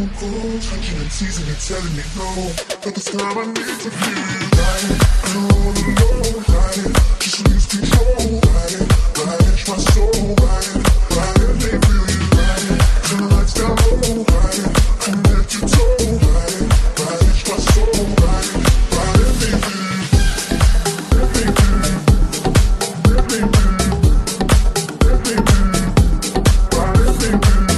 cold, touching and teasing and telling me no. But this time I need to feel you. Ride it, I don't wanna know. Ride it, just lose control. Ride it, my soul. Ride it, let me feel you. Ride it, turn the lights down low. Ride it, from head to toe. Ride it, my soul. Ride it, let me feel you. Let me feel you. Let me feel you. Let me feel you. Ride it, let me feel you.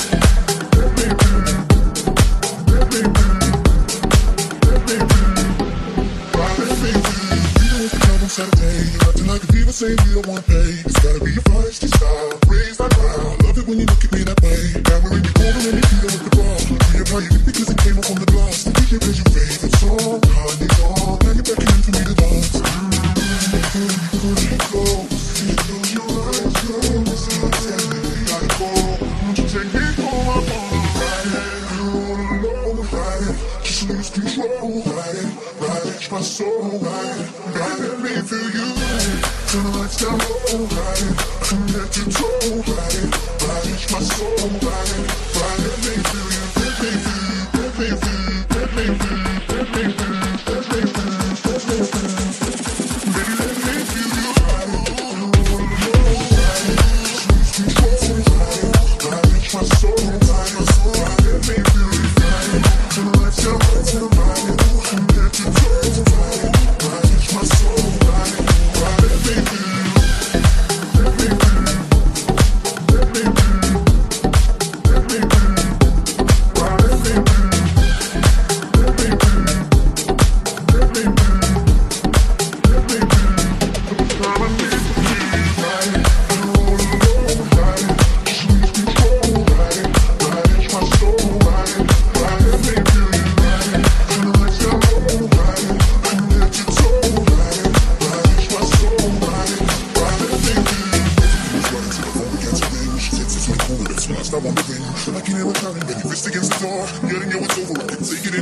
Saturday, you're acting like a diva, saying you don't wanna pay. It's gotta be your feisty style, raise that crowd. Love it when you look at me that way. Now we're in your corner and you feel like the bar. We apply it because it came up on the glass. The DJ plays your favorite song, honey's on. Now you're beckoning for me to dance. Pull it close, close your eyes, close. Tell me you gotta go. Won't you take me home? I wanna ride it. I don't wanna know, ride it. Just lose control, ride it, my soul, ride it. Let me feel you, ride it. Turn the lights down low, ride it. From head to toe, ride it. My soul, ride it. Let me feel you, let me feel you, let me feel you, let me feel you, let me feel you, let me feel you, let me feel you. Baby, let me feel you, ride it. I don't wanna know, ride it. Just lose control, ride it. My soul, ride it. Let me feel you, ride it. Turn the lights down low, ride it. From head to toe, ride it. My soul, ride it. Let me feel you, let me feel you, let me feel you, let me feel you, ride it. Let me feel you, let me feel you, let me feel you, let me feel you. Every time I need to feel you, ride it. I don't wanna know, ride it. Just lose control, ride it. My soul, ride it. Let me feel you, ride it. Turn the lights down low, ride it. From head to toe, ride it. My soul, ride it. Let me feel you. It's running to the phone, we can't ring. She takes it to the corner, that's when I start wondering. I can't hear her turning, baby, fist against the door. Getting it, it's over, I can take it in.